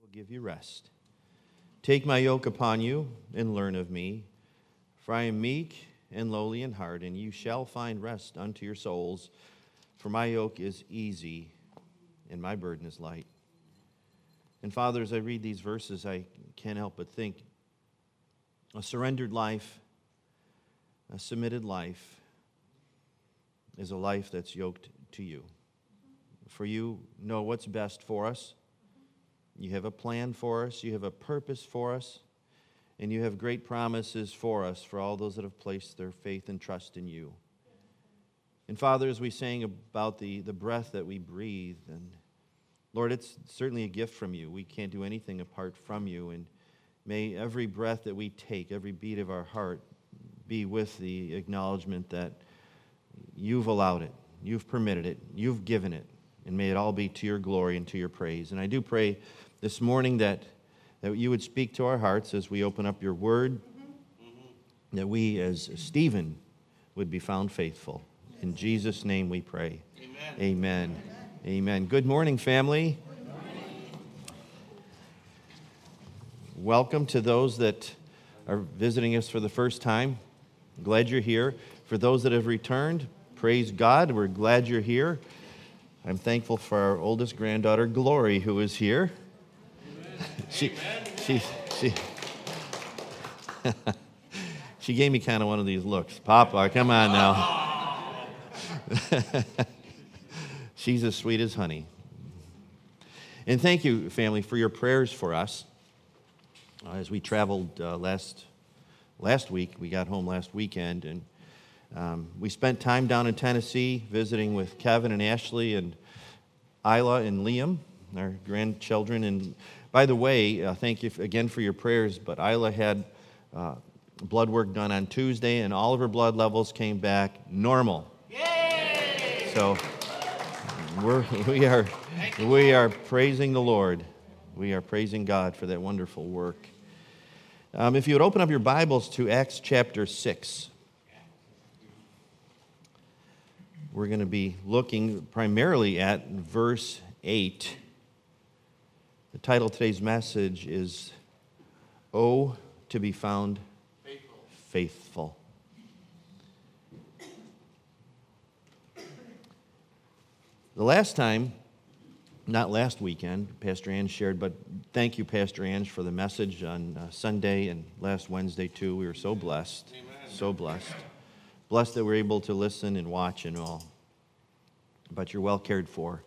will give you rest. Take my yoke upon you and learn of me, for I am meek and lowly in heart, and you shall find rest unto your souls. For my yoke is easy and my burden is light. And Father, as I read these verses, I can't help but think a surrendered life, a submitted life, is a life that's yoked to you. For you know what's best for us. You have a plan for us. You have a purpose for us. And you have great promises for us, for all those that have placed their faith and trust in you. And Father, as we sang about the breath that we breathe, and Lord, it's certainly a gift from you. We can't do anything apart from you. And may every breath that we take, every beat of our heart, be with the acknowledgement that you've allowed it, you've permitted it, you've given it, and may it all be to your glory and to your praise. And I do pray this morning that you would speak to our hearts as we open up your word, that we, as Stephen, would be found faithful. In Jesus' name we pray. Amen. Amen. Amen. Good morning, family. Good morning. Welcome to those that are visiting us for the first time. Glad you're here. For those that have returned, praise God. We're glad you're here. I'm thankful for our oldest granddaughter, Glory, who is here. She gave me kind of one of these looks. Papa, come on now. She's as sweet as honey. And thank you, family, for your prayers for us. As we traveled last week, we got home last weekend, and we spent time down in Tennessee visiting with Kevin and Ashley and Isla and Liam, our grandchildren. And by the way, thank you again for your prayers, but Isla had blood work done on Tuesday, and all of her blood levels came back normal. Yay! So we are praising the Lord. We are praising God for that wonderful work. If you would open up your Bibles to Acts chapter 6. We're going to be looking primarily at verse 8. The title of today's message is, "Oh, to be found faithful." The last time, not last weekend, Pastor Ann shared, but thank you, Pastor Ann, for the message on Sunday and last Wednesday too. We were so blessed. Amen. So blessed. Blessed that we're able to listen and watch and all. But you're well cared for.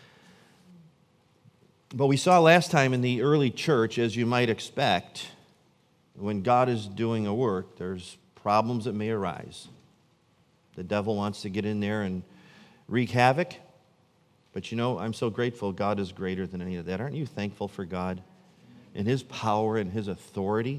But we saw last time in the early church, as you might expect, when God is doing a work, there's problems that may arise. The devil wants to get in there and wreak havoc. But you know, I'm so grateful God is greater than any of that. Aren't you thankful for God and His power and His authority?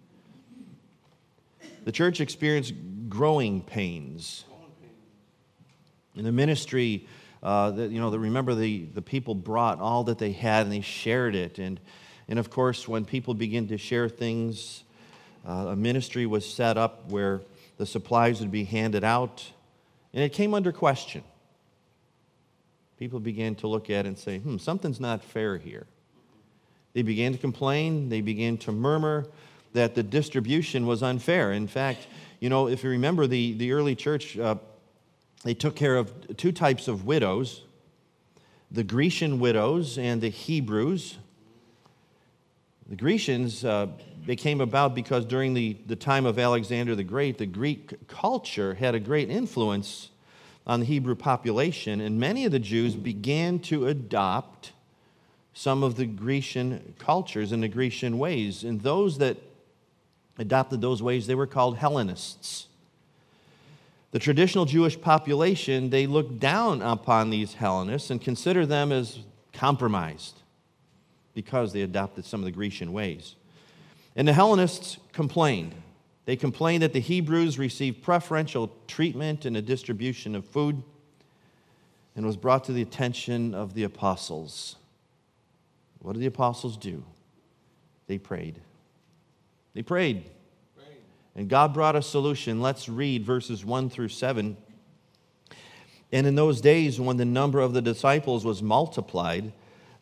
The church experienced growing pains. In the ministry, remember the people brought all that they had and they shared it. And of course, when people begin to share things, a ministry was set up where the supplies would be handed out, and it came under question. People began to look at it and say, something's not fair here. They began to complain. They began to murmur that the distribution was unfair. In fact, if you remember the early church, they took care of two types of widows, the Grecian widows and the Hebrews. The Grecians, they came about because during the time of Alexander the Great, the Greek culture had a great influence on the Hebrew population, and many of the Jews began to adopt some of the Grecian cultures and the Grecian ways. And those that adopted those ways, they were called Hellenists. The traditional Jewish population, they looked down upon these Hellenists and considered them as compromised because they adopted some of the Grecian ways. And the Hellenists complained. They complained that the Hebrews received preferential treatment in the distribution of food, and was brought to the attention of the apostles. What did the apostles do? They prayed. They prayed. And God brought a solution. Let's read verses 1 through 7. "And in those days, when the number of the disciples was multiplied,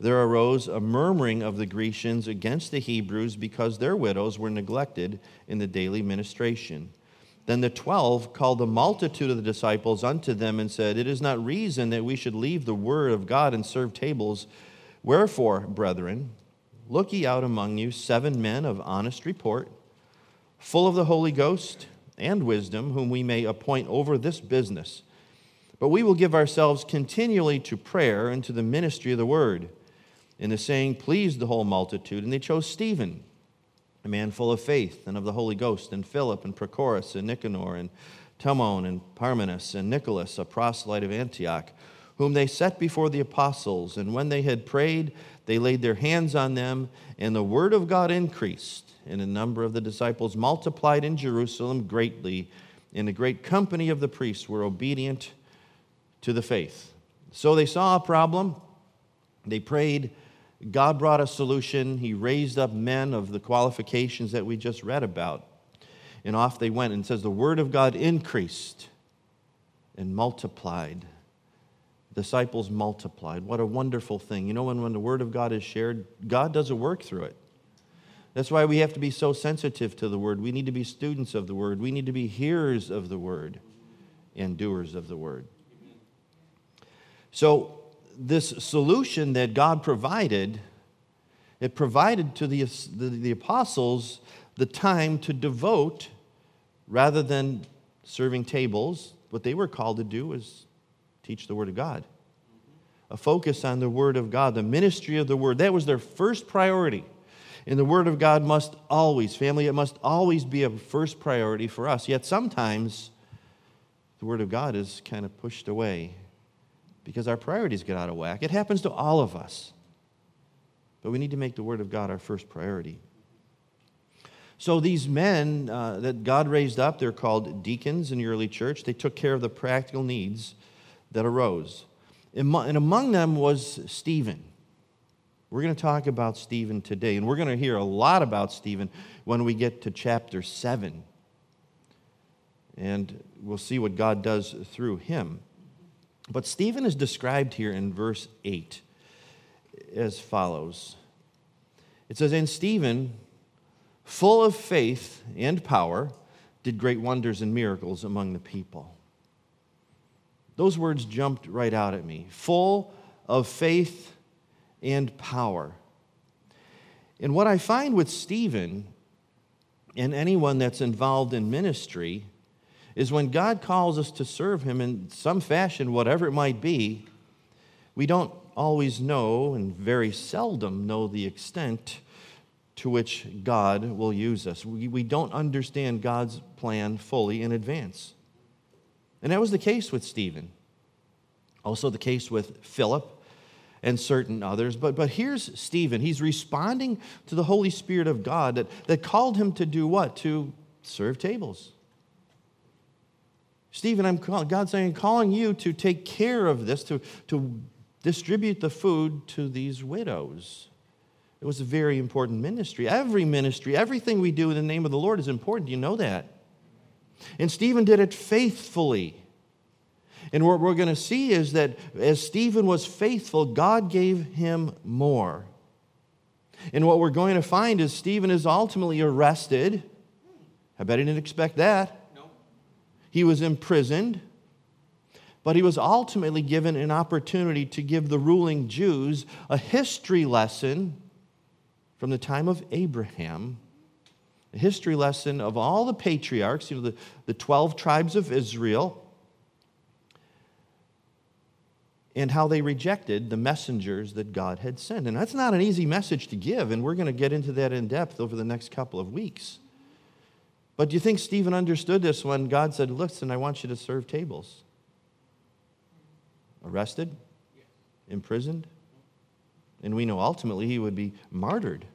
there arose a murmuring of the Grecians against the Hebrews because their widows were neglected in the daily ministration. Then the 12 called the multitude of the disciples unto them and said, It is not reason that we should leave the word of God and serve tables. Wherefore, brethren, look ye out among you 7 men of honest report, full of the Holy Ghost and wisdom, whom we may appoint over this business. But we will give ourselves continually to prayer and to the ministry of the word. And the saying pleased the whole multitude, and they chose Stephen, a man full of faith and of the Holy Ghost, and Philip, and Prochorus, and Nicanor, and Timon, and Parmenas, and Nicholas, a proselyte of Antioch, whom they set before the apostles. And when they had prayed, they laid their hands on them, and the word of God increased, and the number of the disciples multiplied in Jerusalem greatly, and a great company of the priests were obedient to the faith. So they saw a problem, they prayed, God brought a solution. He raised up men of the qualifications that we just read about. And off they went. And it says the word of God increased and multiplied. Disciples multiplied. What a wonderful thing. You know, when the word of God is shared, God does a work through it. That's why we have to be so sensitive to the word. We need to be students of the word. We need to be hearers of the word and doers of the word. So, this solution that God provided, it provided to the apostles the time to devote, rather than serving tables, what they were called to do was teach the Word of God. A focus on the Word of God, the ministry of the Word. That was their first priority. And the Word of God must always, family, it must always be a first priority for us. Yet sometimes the Word of God is kind of pushed away because our priorities get out of whack. It happens to all of us. But we need to make the Word of God our first priority. So these men that God raised up, they're called deacons in the early church. They took care of the practical needs that arose. And among them was Stephen. We're going to talk about Stephen today, and we're going to hear a lot about Stephen when we get to chapter 7. And we'll see what God does through him. But Stephen is described here in verse 8 as follows. It says, And Stephen, full of faith and power, did great wonders and miracles among the people. Those words jumped right out at me. Full of faith and power. And what I find with Stephen and anyone that's involved in ministry is when God calls us to serve him in some fashion, whatever it might be, we don't always know, and very seldom know, the extent to which God will use us. We don't understand God's plan fully in advance. And that was the case with Stephen. Also the case with Philip and certain others. But here's Stephen. He's responding to the Holy Spirit of God that called him to do what? To serve tables. Stephen, God's saying, I'm calling you to take care of this, to distribute the food to these widows. It was a very important ministry. Every ministry, everything we do in the name of the Lord is important. You know that. And Stephen did it faithfully. And what we're going to see is that as Stephen was faithful, God gave him more. And what we're going to find is Stephen is ultimately arrested. I bet he didn't expect that. He was imprisoned, but he was ultimately given an opportunity to give the ruling Jews a history lesson from the time of Abraham, a history lesson of all the patriarchs, the 12 tribes of Israel, and how they rejected the messengers that God had sent. And that's not an easy message to give, and we're going to get into that in depth over the next couple of weeks. But do you think Stephen understood this when God said, listen, I want you to serve tables? Arrested? Imprisoned? And we know ultimately he would be martyred.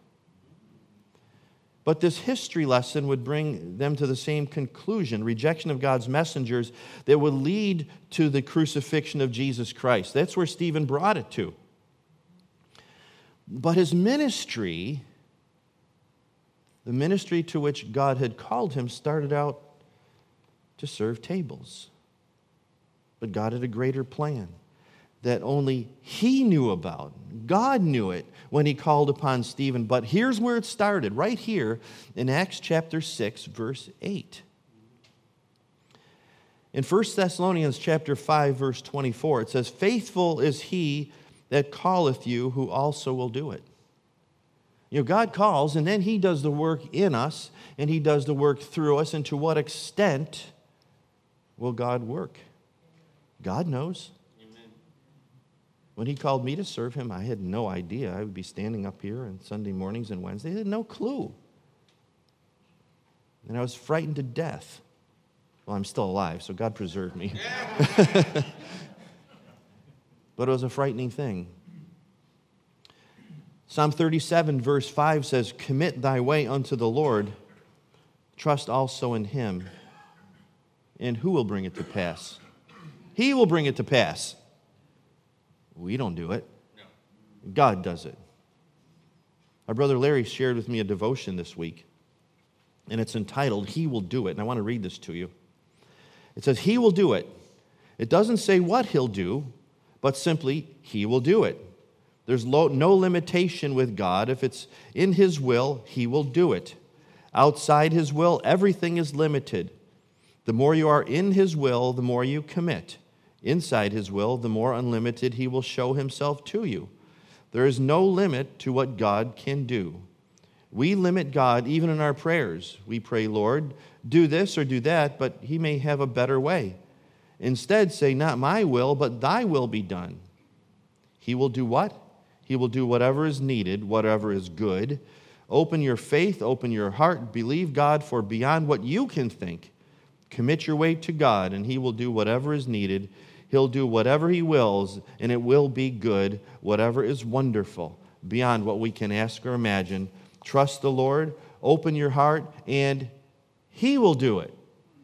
But this history lesson would bring them to the same conclusion, rejection of God's messengers, that would lead to the crucifixion of Jesus Christ. That's where Stephen brought it to. But his ministry, the ministry to which God had called him, started out to serve tables. But God had a greater plan. that only he knew about. God knew it when he called upon Stephen. But here's where it started, right here in Acts chapter 6, verse 8. In 1 Thessalonians chapter 5, verse 24, it says, "Faithful is he that calleth you, who also will do it." You know, God calls, and then he does the work in us, and he does the work through us. And to what extent will God work? God knows. Amen. When he called me to serve him, I had no idea I would be standing up here on Sunday mornings and Wednesdays. I had no clue. And I was frightened to death. Well, I'm still alive, so God preserved me. But it was a frightening thing. Psalm 37, verse 5 says, "Commit thy way unto the Lord, trust also in him. And who will bring it to pass?" He will bring it to pass. We don't do it. God does it. Our brother Larry shared with me a devotion this week, and it's entitled, "He Will Do It." And I want to read this to you. It says, "He will do it." It doesn't say what he'll do, but simply, he will do it. There's no limitation with God. If it's in his will, he will do it. Outside his will, everything is limited. The more you are in his will, the more you commit. Inside his will, the more unlimited he will show himself to you. There is no limit to what God can do. We limit God even in our prayers. We pray, "Lord, do this or do that," but he may have a better way. Instead, say, "Not my will, but thy will be done." He will do what? He will do whatever is needed, whatever is good. Open your faith, open your heart, believe God for beyond what you can think. Commit your way to God, and he will do whatever is needed. He'll do whatever he wills, and it will be good, whatever is wonderful, beyond what we can ask or imagine. Trust the Lord, open your heart, and he will do it.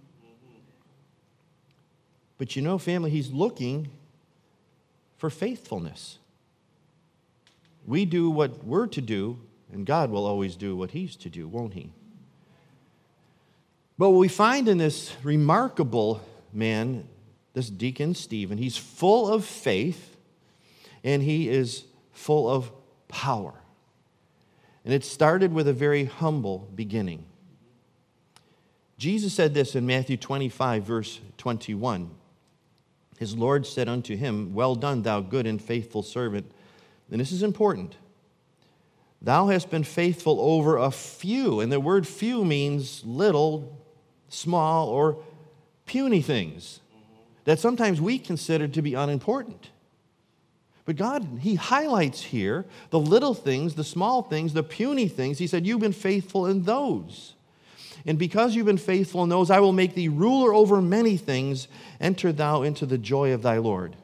But you know, family, he's looking for faithfulness. We do what we're to do, and God will always do what he's to do, won't he? But what we find in this remarkable man, this deacon Stephen, he's full of faith, and he is full of power. And it started with a very humble beginning. Jesus said this in Matthew 25, verse 21. His Lord said unto him, "Well done, thou good and faithful servant." And this is important. "Thou hast been faithful over a few." And the word few means little, small, or puny things that sometimes we consider to be unimportant. But God, he highlights here the little things, the small things, the puny things. He said, "You've been faithful in those. And because you've been faithful in those, I will make thee ruler over many things. Enter thou into the joy of thy Lord."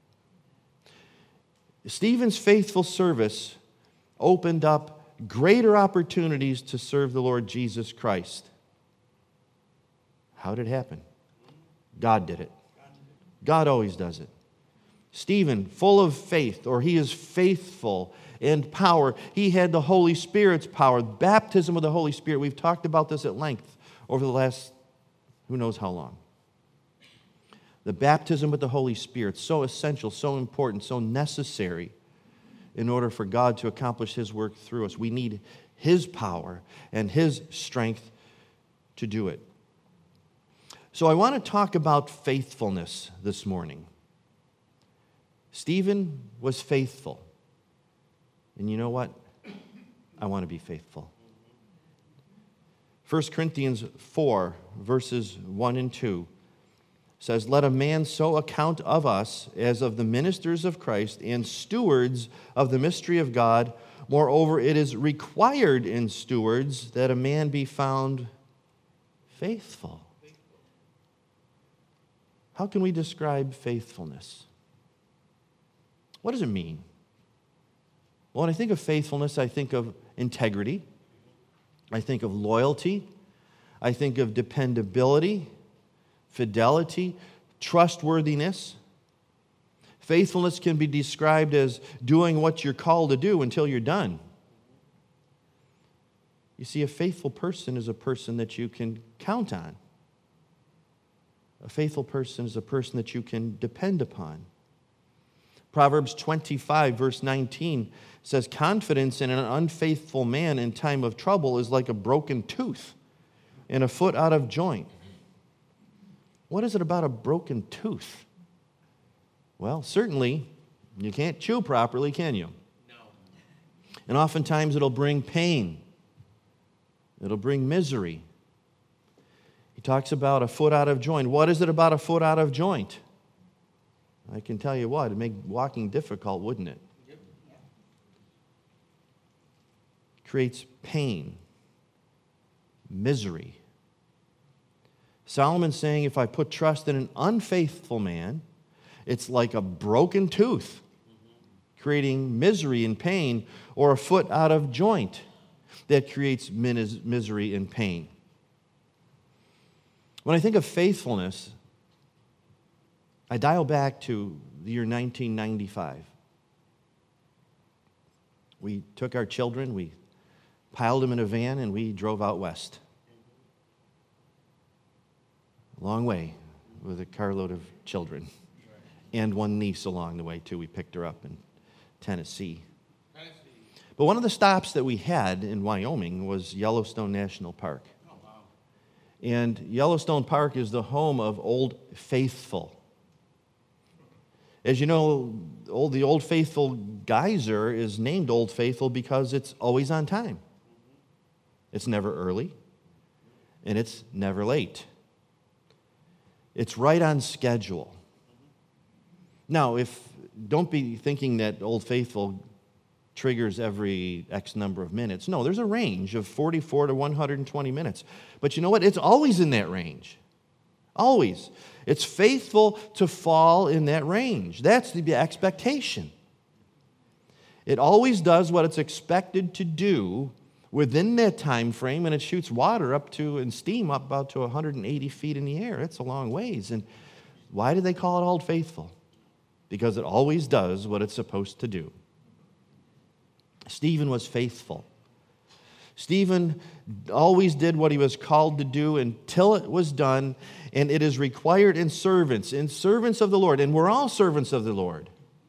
Stephen's faithful service opened up greater opportunities to serve the Lord Jesus Christ. How did it happen? God did it. God always does it. Stephen, full of faith, or he is faithful and power. He had the Holy Spirit's power, baptism with the Holy Spirit. We've talked about this at length over the last who knows how long. The baptism with the Holy Spirit, so essential, so important, so necessary in order for God to accomplish his work through us. We need his power and his strength to do it. So I want to talk about faithfulness this morning. Stephen was faithful. And you know what? I want to be faithful. 1 Corinthians 4, verses 1 and 2 says, "Let a man so account of us as of the ministers of Christ and stewards of the mystery of God. Moreover, it is required in stewards that a man be found faithful." How can we describe faithfulness? What does it mean? Well, when I think of faithfulness, I think of integrity. I think of loyalty. I think of dependability, fidelity, trustworthiness. Faithfulness can be described as doing what you're called to do until you're done. You see, a faithful person is a person that you can count on. A faithful person is a person that you can depend upon. Proverbs 25, verse 19 says, confidence in an unfaithful man in time of trouble is like a broken tooth and a foot out of joint. What is it about a broken tooth? Well, certainly, you can't chew properly, can you? No. And oftentimes it'll bring pain. It'll bring misery. He talks about a foot out of joint. What is it about a foot out of joint? I can tell you what, it'd make walking difficult, wouldn't it? Yep. Creates pain, misery. Solomon's saying if I put trust in an unfaithful man, it's like a broken tooth, creating misery and pain, or a foot out of joint that creates misery and pain. When I think of faithfulness, I dial back to the year 1995. We took our children, we piled them in a van, and we drove out west. A long way with a carload of children. And one niece along the way, too. We picked her up in Tennessee. But one of the stops that we had in Wyoming was Yellowstone National Park. Oh, wow. And Yellowstone Park is the home of Old Faithful. As you know, the Old Faithful geyser is named Old Faithful because it's always on time. It's never early, and it's never late. It's right on schedule. Now, don't be thinking that Old Faithful triggers every X number of minutes. No, there's a range of 44 to 120 minutes. But you know what? It's always in that range. Always. It's faithful to fall in that range. That's the expectation. It always does what it's expected to do within that time frame, and it shoots water up to, and steam up about to 180 feet in the air. It's a long ways. And why do they call it Old Faithful? Because it always does what it's supposed to do. Stephen was faithful. Stephen always did what he was called to do until it was done, and it is required in servants of the Lord, and we're all servants of the Lord.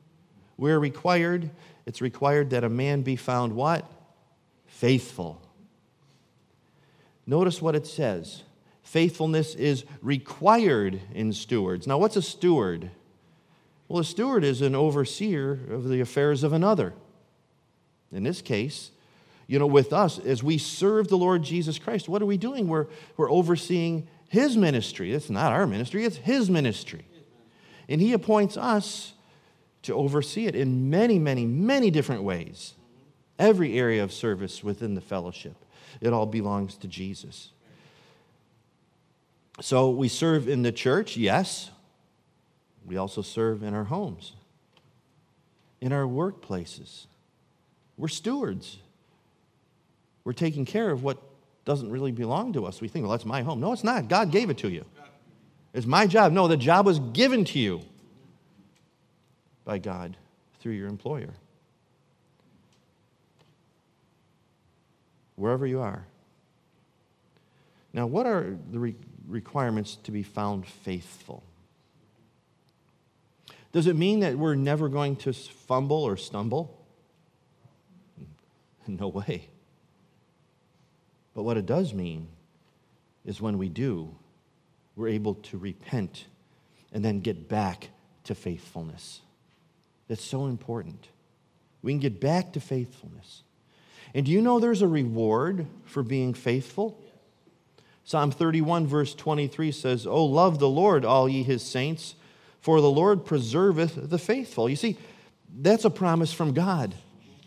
It's required that a man be found what? Faithful. Notice what it says. Faithfulness is required in stewards. Now, what's a steward? Well, a steward is an overseer of the affairs of another. In this case, with us, as we serve the Lord Jesus Christ, what are we doing? We're overseeing His ministry. It's not our ministry, it's His ministry. And He appoints us to oversee it in many, many, many different ways. Every area of service within the fellowship. It all belongs to Jesus. So we serve in the church, yes. We also serve in our homes, in our workplaces. We're stewards. We're taking care of what doesn't really belong to us. We think, well, that's my home. No, it's not. God gave it to you. It's my job. No, the job was given to you by God through your employer. Wherever you are. Now, what are the requirements to be found faithful? Does it mean that we're never going to fumble or stumble? No way. But what it does mean is when we do, we're able to repent and then get back to faithfulness. That's so important. We can get back to faithfulness. And do you know there's a reward for being faithful? Psalm 31 verse 23 says, "O love the Lord, all ye His saints, for the Lord preserveth the faithful." You see, that's a promise from God.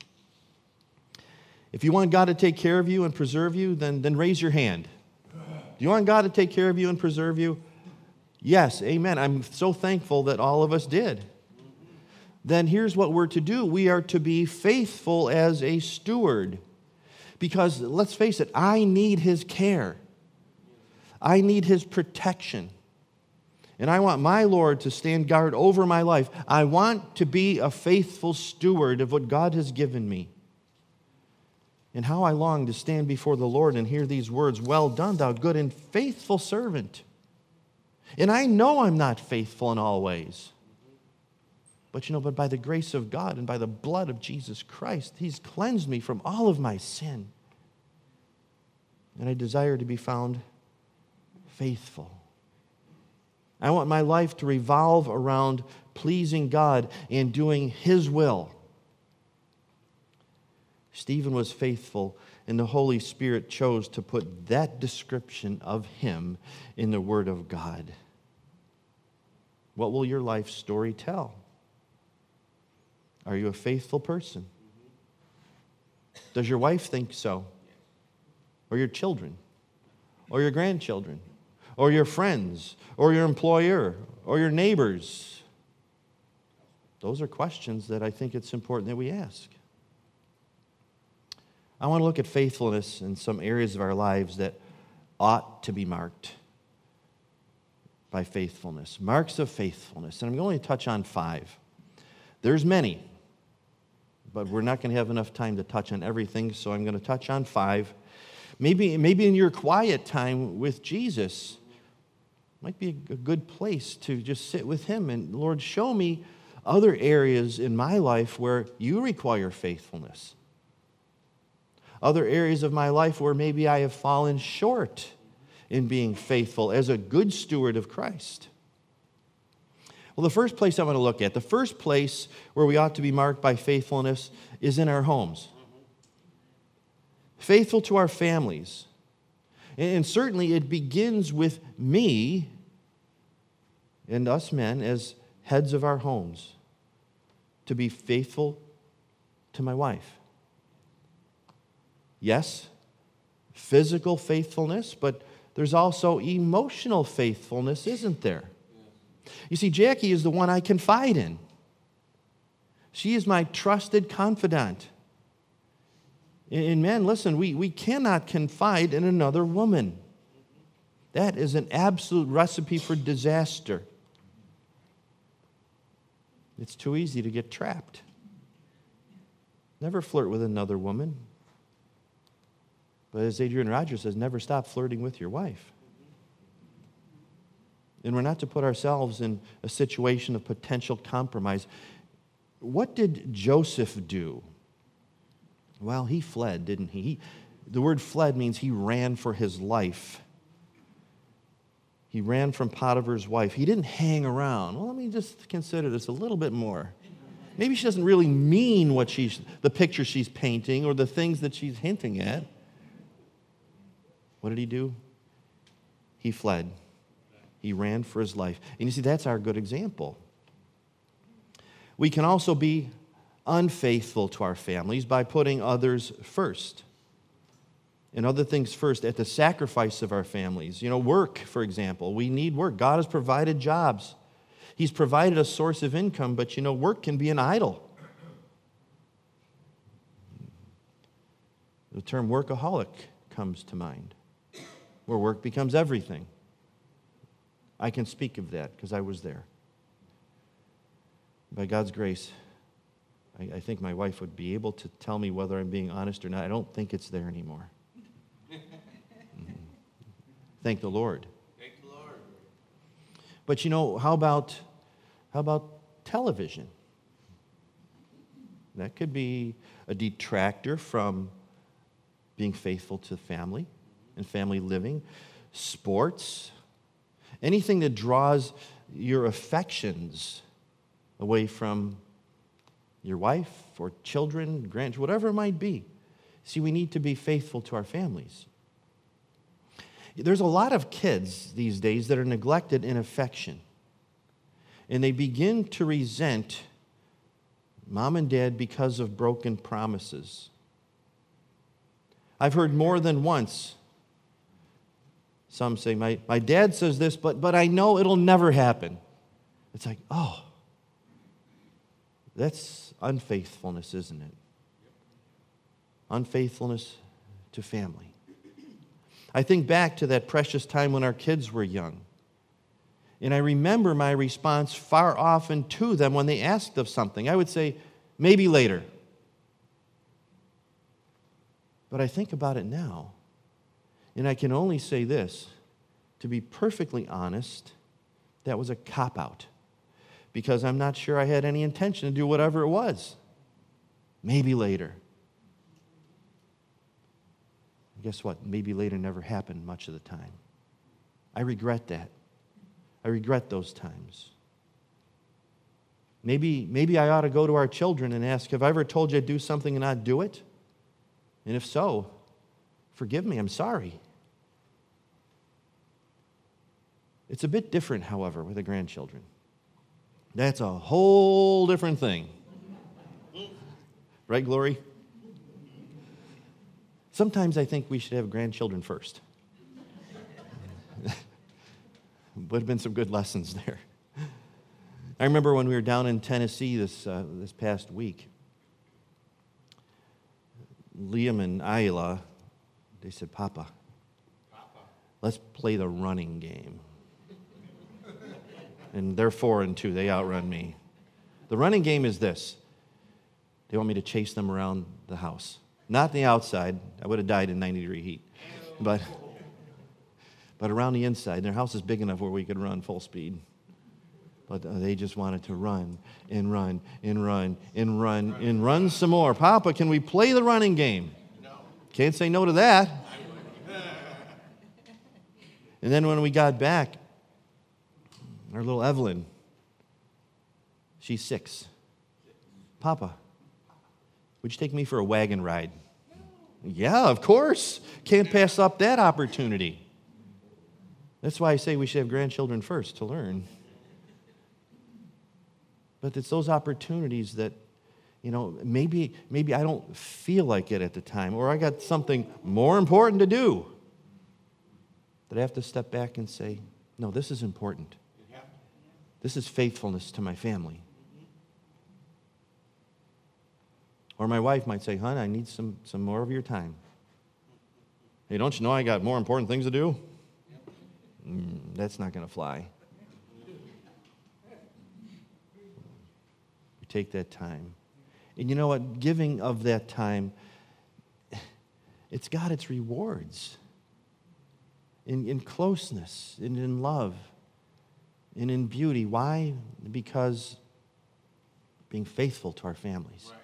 If you want God to take care of you and preserve you, then raise your hand. Do you want God to take care of you and preserve you? Yes, amen. I'm so thankful that all of us did. Then here's what we're to do. We are to be faithful as a steward. Because, let's face it, I need His care. I need His protection. And I want my Lord to stand guard over my life. I want to be a faithful steward of what God has given me. And how I long to stand before the Lord and hear these words, "Well done, thou good and faithful servant." And I know I'm not faithful in all ways. But by the grace of God and by the blood of Jesus Christ, He's cleansed me from all of my sin. And I desire to be found faithful. I want my life to revolve around pleasing God and doing His will. Stephen was faithful, and the Holy Spirit chose to put that description of him in the Word of God. What will your life story tell? Are you a faithful person? Does your wife think so? Or your children? Or your grandchildren? Or your friends? Or your employer? Or your neighbors? Those are questions that I think it's important that we ask. I want to look at faithfulness in some areas of our lives that ought to be marked by faithfulness. Marks of faithfulness. And I'm going to touch on 5. There's many, but we're not going to have enough time to touch on everything, so I'm going to touch on 5. Maybe in your quiet time with Jesus, might be a good place to just sit with Him and, Lord, show me other areas in my life where you require faithfulness. Other areas of my life where maybe I have fallen short in being faithful as a good steward of Christ. Well, the first place I want to look at, the first place where we ought to be marked by faithfulness is in our homes. Faithful to our families. And certainly it begins with me and us men as heads of our homes to be faithful to my wife. Yes, physical faithfulness, but there's also emotional faithfulness, isn't there? You see, Jackie is the one I confide in. She is my trusted confidant. And men, listen, we cannot confide in another woman. That is an absolute recipe for disaster. It's too easy to get trapped. Never flirt with another woman. But as Adrian Rogers says, never stop flirting with your wife. And we're not to put ourselves in a situation of potential compromise. What did Joseph do? Well, he fled, didn't he? The word fled means he ran for his life. He ran from Potiphar's wife. He didn't hang around. Well, let me just consider this a little bit more. Maybe she doesn't really mean the picture she's painting or the things that she's hinting at. What did he do? He fled. He ran for his life. And you see, that's our good example. We can also be unfaithful to our families by putting others first and other things first at the sacrifice of our families. Work, for example. We need work. God has provided jobs. He's provided a source of income, but work can be an idol. The term workaholic comes to mind, where work becomes everything. I can speak of that because I was there. By God's grace, I think my wife would be able to tell me whether I'm being honest or not. I don't think it's there anymore. Thank the Lord. Thank the Lord. But how about television? That could be a detractor from being faithful to family and family living. Sports, anything that draws your affections away from your wife or children, grandchildren, whatever it might be. See, we need to be faithful to our families. There's a lot of kids these days that are neglected in affection, and they begin to resent mom and dad because of broken promises. I've heard more than once some say, my dad says this, but I know it'll never happen. It's like, oh, that's unfaithfulness, isn't it? Unfaithfulness to family. I think back to that precious time when our kids were young. And I remember my response far often to them when they asked of something. I would say, maybe later. But I think about it now, and I can only say this, to be perfectly honest, that was a cop-out. because I'm not sure I had any intention to do whatever it was. Maybe later. Guess what? Maybe later never happened much of the time. I regret that. I regret those times. Maybe I ought to go to our children and ask, have I ever told you to do something and not do it? And if so, forgive me, I'm sorry. It's a bit different, however, with the grandchildren. That's a whole different thing. Right, Glory? Sometimes I think we should have grandchildren first. Would have been some good lessons there. I remember when we were down in Tennessee this past week, Liam and Ayla, they said, Papa, let's play the running game. And they're 4 and 2. They outrun me. The running game is this. They want me to chase them around the house. Not the outside. I would have died in 90-degree heat. But around the inside. Their house is big enough where we could run full speed. But they just wanted to run and run and run and run and run some more. Papa, can we play the running game? No. Can't say no to that. And then when we got back, our little Evelyn, she's 6. Papa, would you take me for a wagon ride? Yeah, of course. Can't pass up that opportunity. That's why I say we should have grandchildren first to learn. But it's those opportunities that, maybe I don't feel like it at the time, or I got something more important to do, that I have to step back and say, no, this is important. This is faithfulness to my family. Or my wife might say, hon, I need some more of your time. Hey, don't you know I got more important things to do? That's not going to fly. You take that time. And you know what? Giving of that time, it's got its rewards in closeness and in love and in beauty. Why? Because being faithful to our families. Right.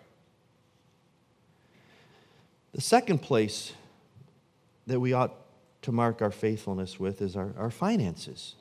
The second place that we ought to mark our faithfulness with is our finances.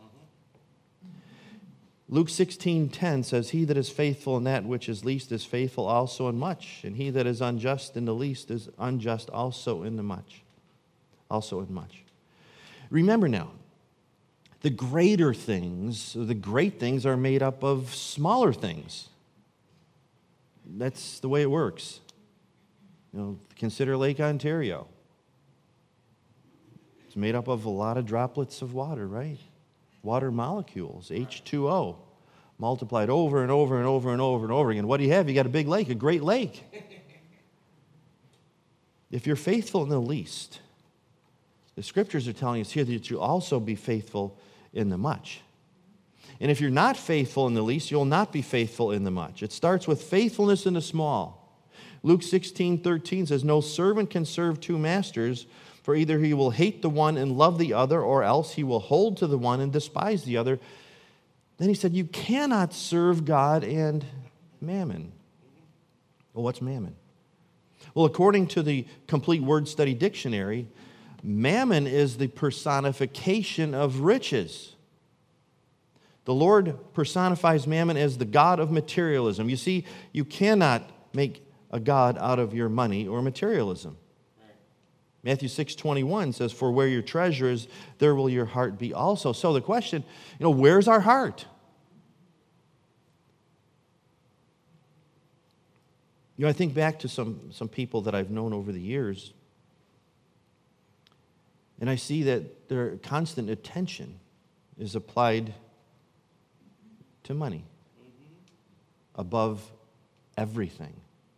Luke 16:10 says, he that is faithful in that which is least is faithful also in much, and he that is unjust in the least is unjust also in the much. Also in much. Remember now, the greater things, the great things are made up of smaller things. That's the way it works. Consider Lake Ontario. It's made up of a lot of droplets of water, right? Water molecules, H2O, multiplied over and over and over and over and over again. What do you have? You got a big lake, a great lake. If you're faithful in the least, the scriptures are telling us here that you'll also be faithful in the much. And if you're not faithful in the least, you'll not be faithful in the much. It starts with faithfulness in the small. Luke 16:13 says, no servant can serve 2 masters, for either he will hate the one and love the other, or else he will hold to the one and despise the other. Then he said, you cannot serve God and mammon. Well, what's mammon? Well, according to the Complete Word Study Dictionary, mammon is the personification of riches. The Lord personifies mammon as the god of materialism. You see, you cannot make a god out of your money or materialism. Matthew 6:21 says, for where your treasure is, there will your heart be also. So the question, where's our heart? I think back to some people that I've known over the years, and I see that their constant attention is applied to money above everything.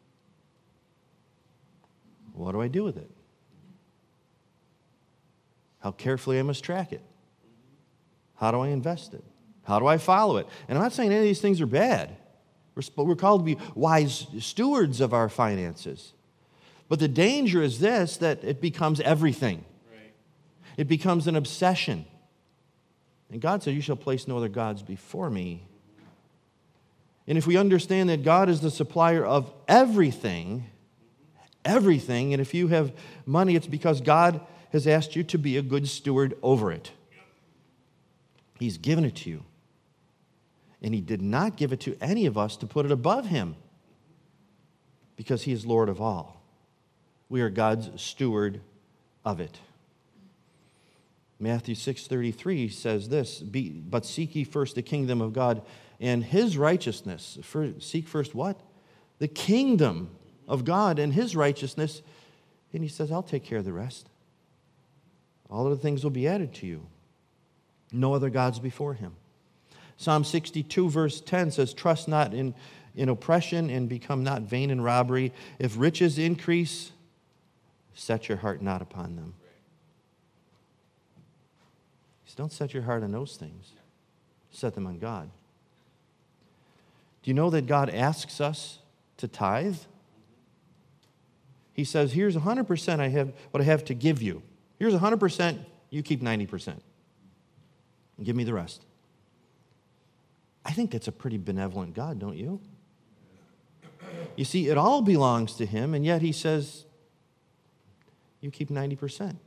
What do I do with it? How carefully I must track it. How do I invest it? How do I follow it? And I'm not saying any of these things are bad. We're called to be wise stewards of our finances. But the danger is this, that it becomes everything. Right. It becomes an obsession. And God said, you shall place no other gods before me. And if we understand that God is the supplier of everything, and if you have money, it's because God has asked you to be a good steward over it. He's given it to you. And He did not give it to any of us to put it above Him, because He is Lord of all. We are God's steward of it. Matthew 6:33 says this, but seek ye first the kingdom of God and His righteousness. Seek first what? The kingdom of God and His righteousness. And He says, I'll take care of the rest. All of the things will be added to you. No other gods before Him. Psalm 62 verse 10 says, trust not in oppression and become not vain in robbery. If riches increase, set your heart not upon them. Don't set your heart on those things. Set them on God. Do you know that God asks us to tithe? He says, here's 100% what I have to give you. Here's 100%, you keep 90%. And give me the rest. I think that's a pretty benevolent God, don't you? You see, it all belongs to Him, and yet He says, you keep 90%.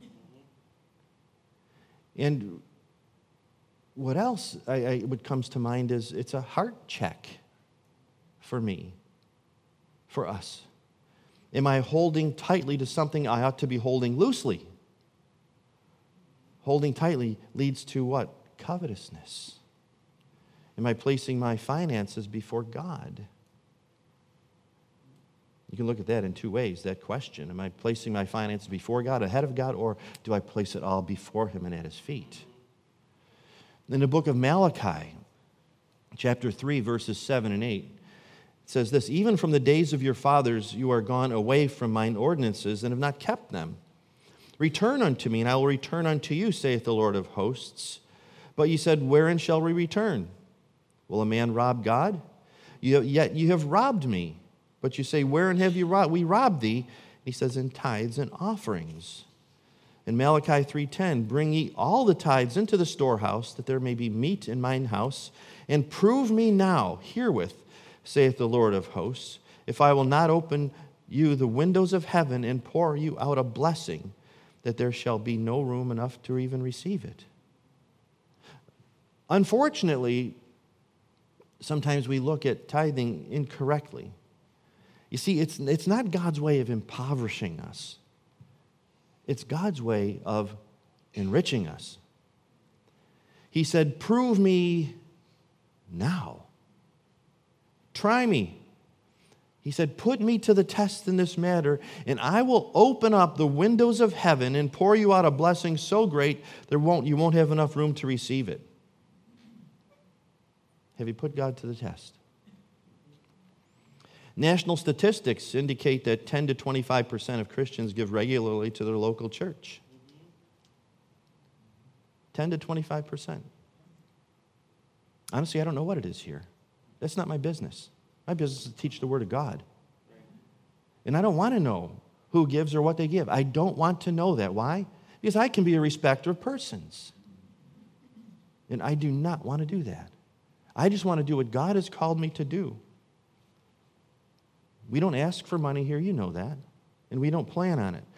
And what else what comes to mind is it's a heart check for me, for us. Am I holding tightly to something I ought to be holding loosely? Holding tightly leads to what? Covetousness. Am I placing my finances before God? You can look at that in two ways, that question. Am I placing my finances before God, ahead of God, or do I place it all before Him and at His feet? In the book of Malachi, chapter 3, verses 7 and 8, it says this, even from the days of your fathers you are gone away from mine ordinances and have not kept them. Return unto me, and I will return unto you, saith the Lord of hosts. But ye said, wherein shall we return? Will a man rob God? Yet you have robbed me. But you say, wherein have you robbed? We robbed thee. He says, in tithes and offerings. In Malachi 3:10, bring ye all the tithes into the storehouse, that there may be meat in mine house, and prove me now herewith, saith the Lord of hosts, if I will not open you the windows of heaven and pour you out a blessing, that there shall be no room enough to even receive it. Unfortunately, sometimes we look at tithing incorrectly. You see, it's not God's way of impoverishing us. It's God's way of enriching us. He said, prove me now. Try me. He said, put me to the test in this matter, and I will open up the windows of heaven and pour you out a blessing so great you won't have enough room to receive it. Have you put God to the test? National statistics indicate that 10 to 25% of Christians give regularly to their local church. 10 to 25%. Honestly, I don't know what it is here. That's not my business. My business is to teach the Word of God. And I don't want to know who gives or what they give. I don't want to know that. Why? Because I can be a respecter of persons. And I do not want to do that. I just want to do what God has called me to do. We don't ask for money here, you know that. And we don't plan on it.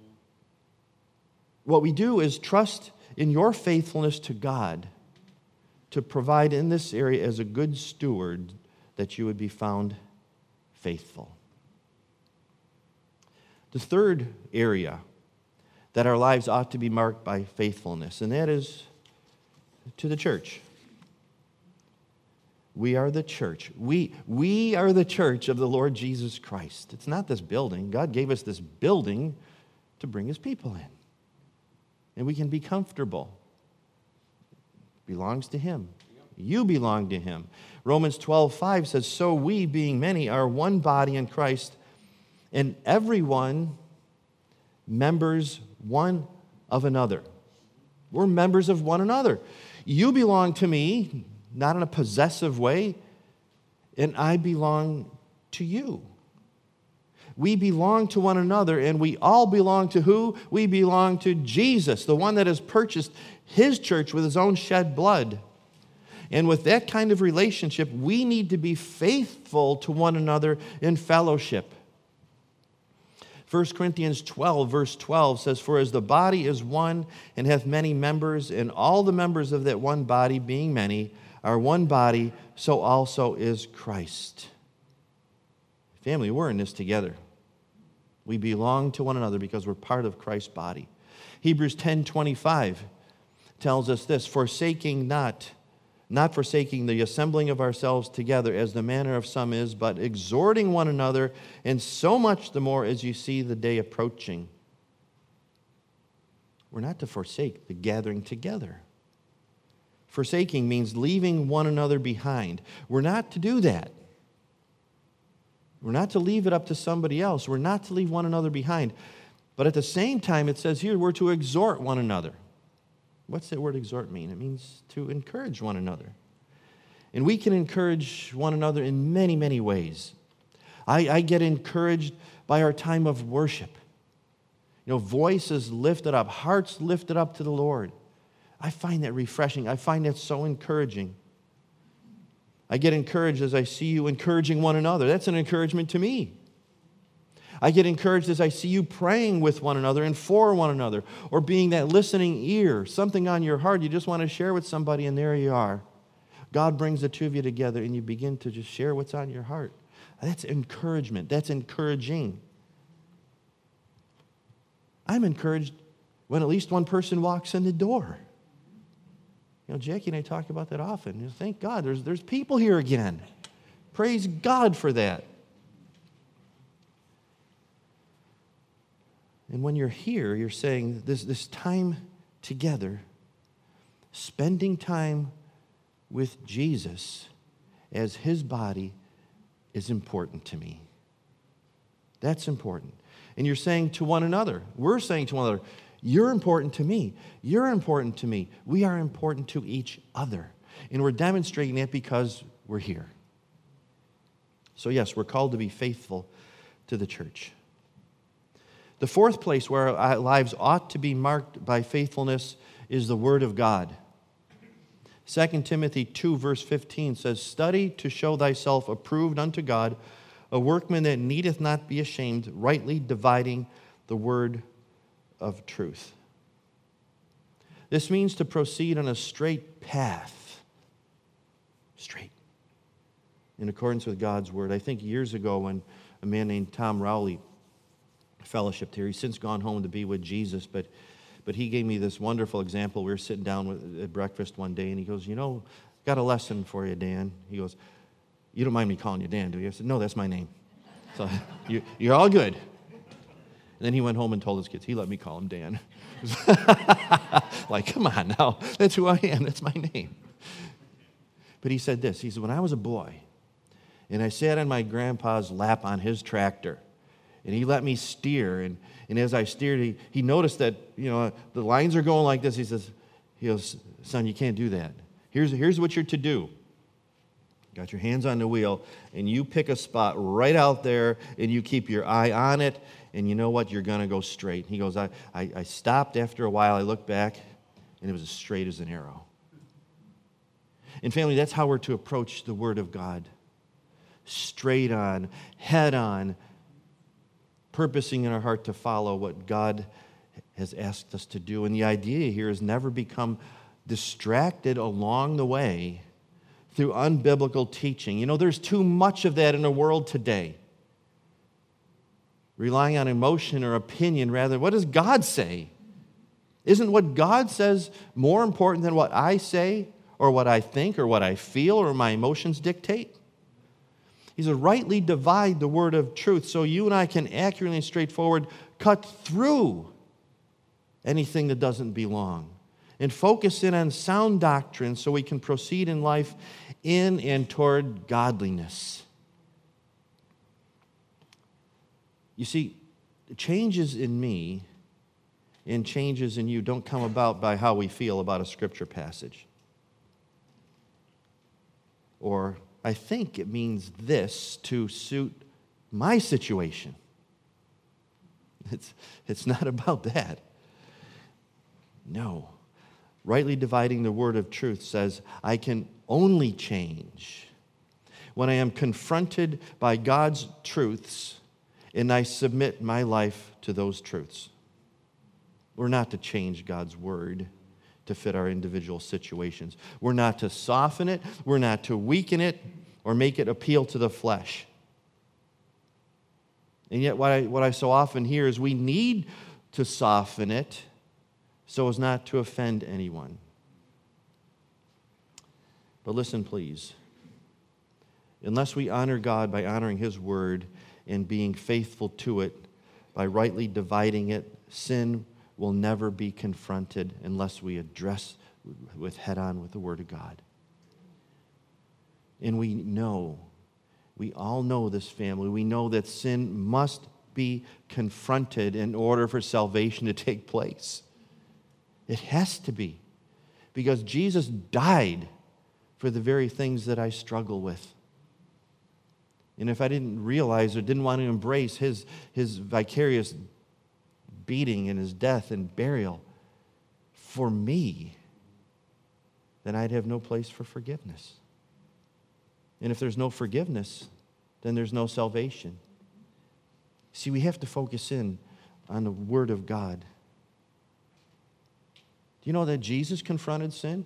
What we do is trust in your faithfulness to God to provide in this area as a good steward that you would be found faithful. The third area that our lives ought to be marked by faithfulness, and that is to the church. We are the church. We are the church of the Lord Jesus Christ. It's not this building. God gave us this building to bring His people in. And we can be comfortable. It belongs to Him. You belong to Him. Romans 12:5 says, so we, being many, are one body in Christ, and everyone members one of another. We're members of one another. You belong to me, not in a possessive way, and I belong to you. We belong to one another, and we all belong to who? We belong to Jesus, the one that has purchased His church with His own shed blood. And with that kind of relationship, we need to be faithful to one another in fellowship. 1 Corinthians 12, verse 12 says, "For as the body is one and hath many members, and all the members of that one body, being many, are one body, so also is Christ." Family, we're in this together. We belong to one another because we're part of Christ's body. Hebrews 10:25 tells us this, "Forsaking not forsaking the assembling of ourselves together as the manner of some is, but exhorting one another, and so much the more as you see the day approaching." We're not to forsake the gathering together. Forsaking means leaving one another behind. We're not to do that. We're not to leave it up to somebody else. We're not to leave one another behind. But at the same time, it says here, we're to exhort one another. What's that word exhort mean? It means to encourage one another. And we can encourage one another in many, many ways. I get encouraged by our time of worship. Voices lifted up, hearts lifted up to the Lord. I find that refreshing. I find that so encouraging. I get encouraged as I see you encouraging one another. That's an encouragement to me. I get encouraged as I see you praying with one another and for one another, or being that listening ear, something on your heart you just want to share with somebody, and there you are. God brings the two of you together, and you begin to just share what's on your heart. That's encouragement. That's encouraging. I'm encouraged when at least one person walks in the door. Jackie and I talk about that often. Thank God, there's people here again. Praise God for that. And when you're here, you're saying this time together, spending time with Jesus as his body is important to me. That's important. And you're saying to one another, we're saying to one another, you're important to me. You're important to me. We are important to each other. And we're demonstrating that because we're here. So yes, we're called to be faithful to the church. The fourth place where our lives ought to be marked by faithfulness is the Word of God. 2 Timothy 2, verse 15 says, "Study to show thyself approved unto God, a workman that needeth not be ashamed, rightly dividing the word of truth." This means to proceed on a straight path. Straight. In accordance with God's Word. I think years ago when a man named Tom Rowley fellowshiped here. He's since gone home to be with Jesus, but he gave me this wonderful example. We were sitting down at breakfast one day, and he goes, got a lesson for you, Dan. He goes, "You don't mind me calling you Dan, do you?" I said, "No, that's my name. So you're all good." And then he went home and told his kids, he let me call him Dan. Like, come on now, that's who I am, that's my name. But he said this, he said, "When I was a boy, and I sat on my grandpa's lap on his tractor, and he let me steer, and as I steered, he noticed that, the lines are going like this. He goes, son, you can't do that. Here's what you're to do. Got your hands on the wheel, and you pick a spot right out there, and you keep your eye on it, and you know what? You're going to go straight." He goes, I stopped after a while. I looked back, and it was as straight as an arrow. And family, that's how we're to approach the Word of God. Straight on, head on, purposing in our heart to follow what God has asked us to do. And the idea here is never become distracted along the way through unbiblical teaching. There's too much of that in the world today. Relying on emotion or opinion rather. What does God say? Isn't what God says more important than what I say or what I think or what I feel or my emotions dictate? He said, rightly divide the word of truth so you and I can accurately and straightforward cut through anything that doesn't belong and focus in on sound doctrine so we can proceed in life in and toward godliness. You see, changes in me and changes in you don't come about by how we feel about a scripture passage. Or I think it means this to suit my situation. It's not about that. No. Rightly dividing the word of truth says, I can only change when I am confronted by God's truths and I submit my life to those truths. We're not to change God's word to fit our individual situations. We're not to soften it. We're not to weaken it or make it appeal to the flesh. And yet what I so often hear is we need to soften it so as not to offend anyone. But listen, please. Unless we honor God by honoring His word and being faithful to it, by rightly dividing it, sin will never be confronted unless we address with head-on with the word of God. And we all know this family, we know that sin must be confronted in order for salvation to take place. It has to be, because Jesus died for the very things that I struggle with. And if I didn't realize or didn't want to embrace his vicarious beating and his death and burial for me, then I'd have no place for forgiveness. And if there's no forgiveness, then there's no salvation. See, we have to focus in on the Word of God. Do you know that Jesus confronted sin?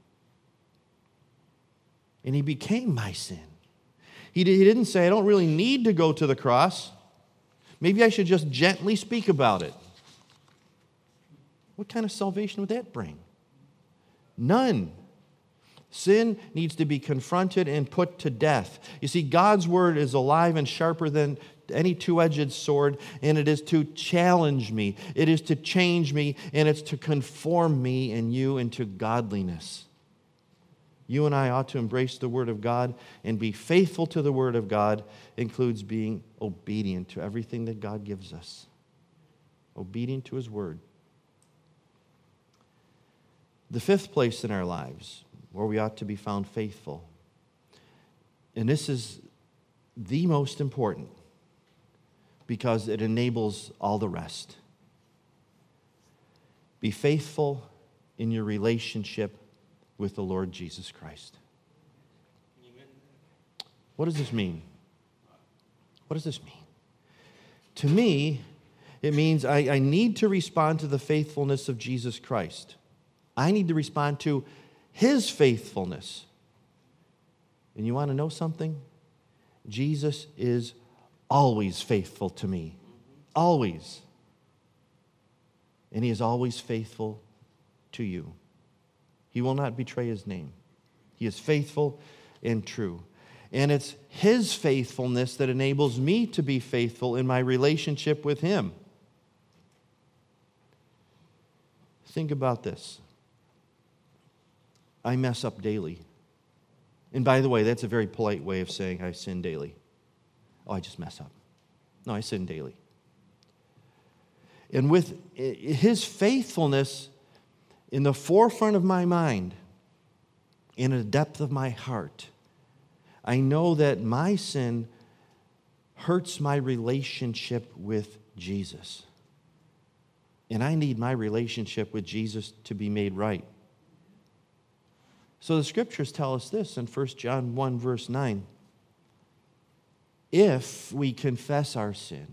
And He became my sin. He didn't say, I don't really need to go to the cross. Maybe I should just gently speak about it. What kind of salvation would that bring? None. Sin needs to be confronted and put to death. You see, God's word is alive and sharper than any two-edged sword, and it is to challenge me. It is to change me, and it's to conform me and you into godliness. You and I ought to embrace the Word of God and be faithful to the Word of God. Includes being obedient to everything that God gives us. Obedient to His Word. The fifth place in our lives where we ought to be found faithful, and this is the most important because it enables all the rest. Be faithful in your relationship with the Lord Jesus Christ. What does this mean? What does this mean? To me, it means I need to respond to the faithfulness of Jesus Christ. I need to respond to His faithfulness. And you want to know something? Jesus is always faithful to me. Always. And He is always faithful to you. He will not betray His name. He is faithful and true. And it's His faithfulness that enables me to be faithful in my relationship with Him. Think about this. I mess up daily. And by the way, that's a very polite way of saying I sin daily. Oh, I just mess up. No, I sin daily. And with His faithfulness in the forefront of my mind, in the depth of my heart, I know that my sin hurts my relationship with Jesus. And I need my relationship with Jesus to be made right. So the Scriptures tell us this in 1 John 1, verse 9. If we confess our sin,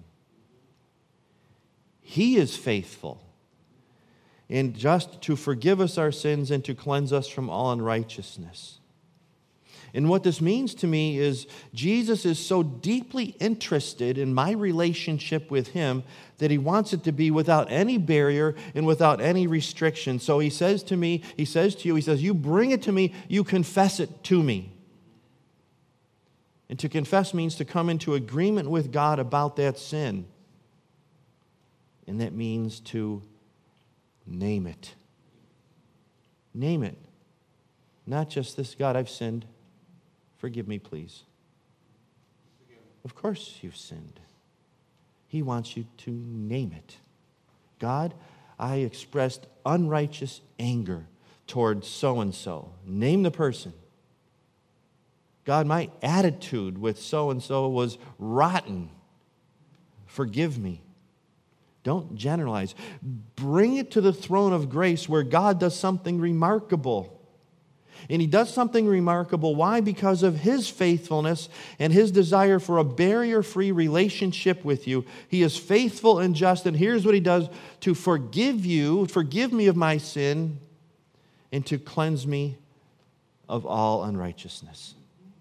He is faithful and just to forgive us our sins and to cleanse us from all unrighteousness. And what this means to me is Jesus is so deeply interested in my relationship with Him that He wants it to be without any barrier and without any restriction. So He says to me, He says to you, He says, you bring it to me, you confess it to me. And to confess means to come into agreement with God about that sin. And that means to name it. Name it. Not just this, God, I've sinned. Forgive me, please. Of course you've sinned. He wants you to name it. God, I expressed unrighteous anger toward so-and-so. Name the person. God, my attitude with so-and-so was rotten. Forgive me. Don't generalize. Bring it to the throne of grace where God does something remarkable. And He does something remarkable. Why? Because of His faithfulness and His desire for a barrier-free relationship with you. He is faithful and just, and here's what He does: to forgive me of my sin, and to cleanse me of all unrighteousness.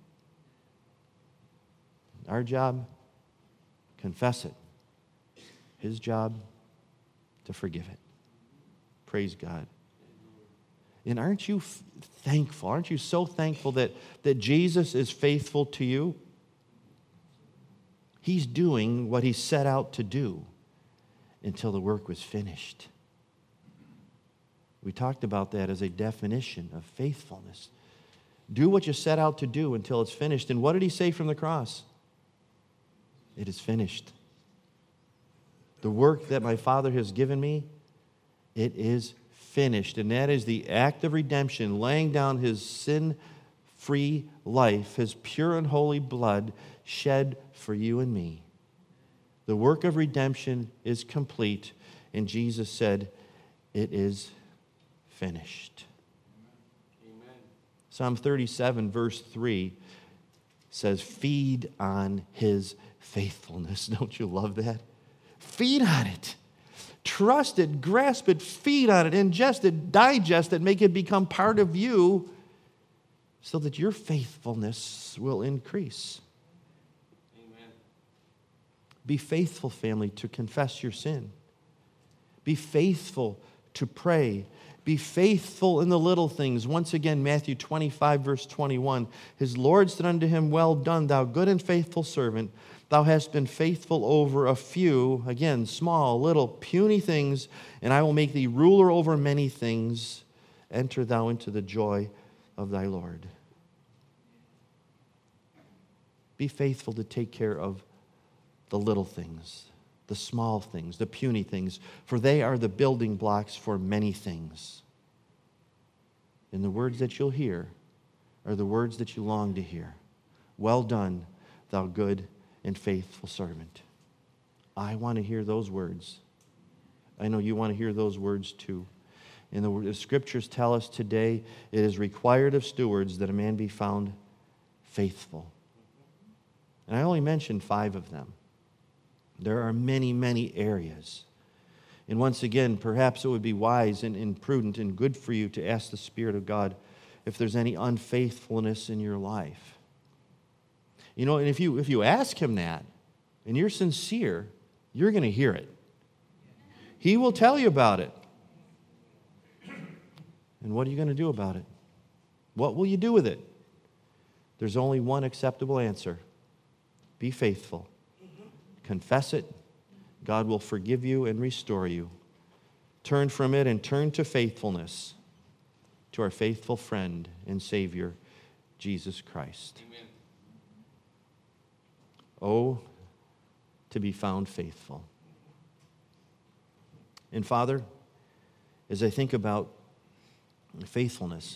Our job, confess it. His job, to forgive it. Praise God. And aren't you thankful? Aren't you so thankful that Jesus is faithful to you? He's doing what He set out to do until the work was finished. We talked about that as a definition of faithfulness. Do what you set out to do until it's finished. And what did He say from the cross? It is finished. The work that my Father has given me, it is finished. And that is the act of redemption, laying down His sin-free life, His pure and holy blood shed for you and me. The work of redemption is complete, and Jesus said, it is finished. Amen. Psalm 37, verse 3 says, feed on His faithfulness. Don't you love that? Feed on it. Trust it, grasp it, feed on it, ingest it, digest it, make it become part of you so that your faithfulness will increase. Amen. Be faithful, family, to confess your sin. Be faithful to pray. Be faithful in the little things. Once again, Matthew 25, verse 21. His Lord said unto him, well done, thou good and faithful servant. Thou hast been faithful over a few, again, small, little, puny things, and I will make thee ruler over many things. Enter thou into the joy of thy Lord. Be faithful to take care of the little things, the small things, the puny things, for they are the building blocks for many things. And the words that you'll hear are the words that you long to hear. Well done, thou good and faithful servant. I want to hear those words. I know you want to hear those words too. And the scriptures tell us today it is required of stewards that a man be found faithful. And I only mentioned 5 of them. There are many, many areas. And once again, perhaps it would be wise and prudent and good for you to ask the Spirit of God if there's any unfaithfulness in your life. You know, and if you ask Him that, and you're sincere, you're going to hear it. He will tell you about it. And what are you going to do about it? What will you do with it? There's only one acceptable answer. Be faithful. Confess it. God will forgive you and restore you. Turn from it and turn to faithfulness, to our faithful friend and Savior, Jesus Christ. Amen. Oh, to be found faithful. And Father, as I think about faithfulness,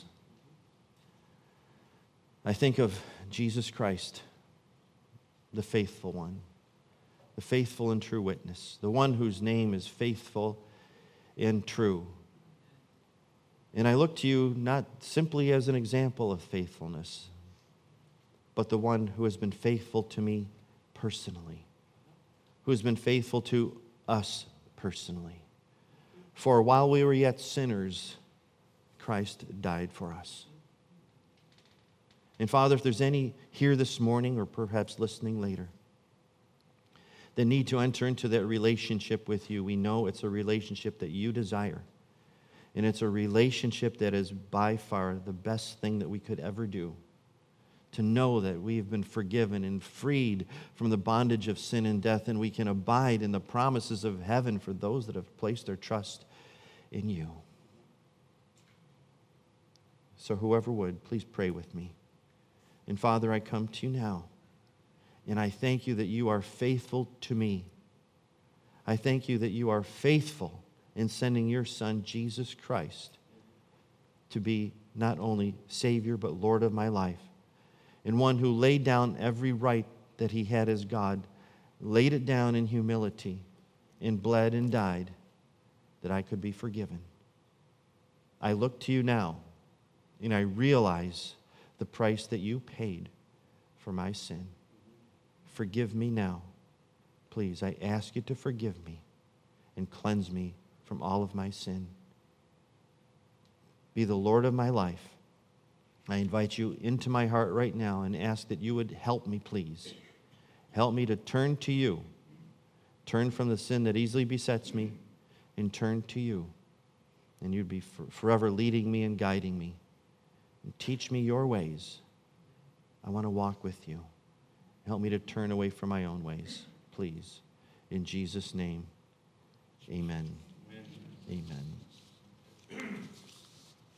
I think of Jesus Christ, the faithful one, the faithful and true witness, the one whose name is faithful and true. And I look to you not simply as an example of faithfulness, but the one who has been faithful to me personally, who has been faithful to us personally. For while we were yet sinners, Christ died for us. And Father, if there's any here this morning or perhaps listening later that need to enter into that relationship with you, we know it's a relationship that you desire. And it's a relationship that is by far the best thing that we could ever do. To know that we've been forgiven and freed from the bondage of sin and death, and we can abide in the promises of heaven for those that have placed their trust in you. So whoever would, please pray with me. And Father, I come to you now, and I thank you that you are faithful to me. I thank you that you are faithful in sending your Son, Jesus Christ, to be not only Savior, but Lord of my life. And one who laid down every right that he had as God, laid it down in humility, and bled and died that I could be forgiven. I look to you now, and I realize the price that you paid for my sin. Forgive me now. Please, I ask you to forgive me and cleanse me from all of my sin. Be the Lord of my life. I invite you into my heart right now and ask that you would help me, please. Help me to turn to you. Turn from the sin that easily besets me and turn to you. And you'd be forever leading me and guiding me. And teach me your ways. I want to walk with you. Help me to turn away from my own ways, please. In Jesus' name, amen. Amen.